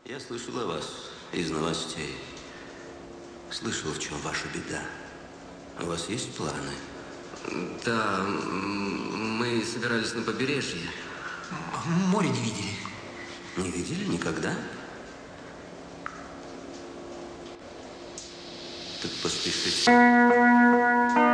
Я слышал о вас из новостей. Слышал, в чем ваша беда. У вас есть планы? Да, мы собирались на побережье. Море не видели. Не видели никогда? Так поспешите.